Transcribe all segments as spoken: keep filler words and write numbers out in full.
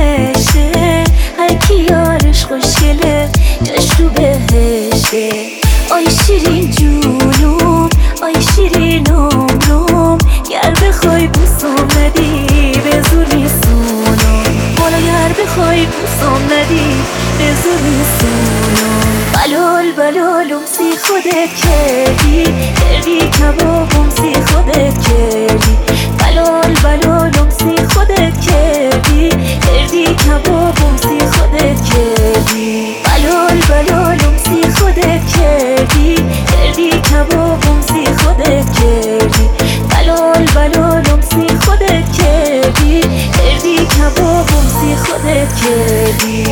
بهشه، هر کی یارش خوشگله جاش تو بهشه. آی شیرین جونم، آی شیرین عمرم، گر بخوای بوسم ندی به زور میسونم. حالا گر بخوای بوسم ندی به زور میسونم. بلال بلالم سی خودت کردی، کردی کبابم سی خودت کردی. بلال بلالم سی خودت کردی، کردی کبابم سی خودت کردی. بلال بلالم سی خودت کردی، کردی کبابم سی خودت کردی. بلال بلالم سی خودت کردی، کردی کبابم سی خودت کردی.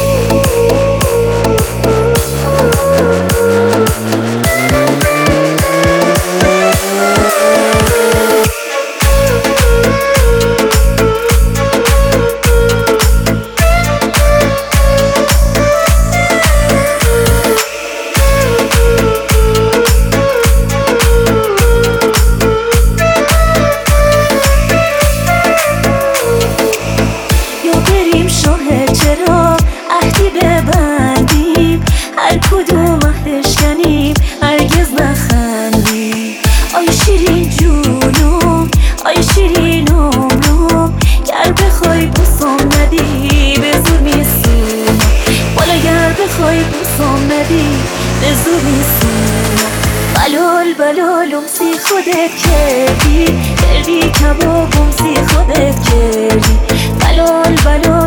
چرا عهدی ببندیم، هر کدوم عهدش کنیم هرگز نخندیم. آی شیرین جونم، آی شیرین عمرم، گر بخوای بوسم ندی به زور میسونم. والا گر بخوای بوسم ندی به زور میسونم. بلال بلالم سی خودت کردی، کردی کبابم سی خودت کردی. بلال بلال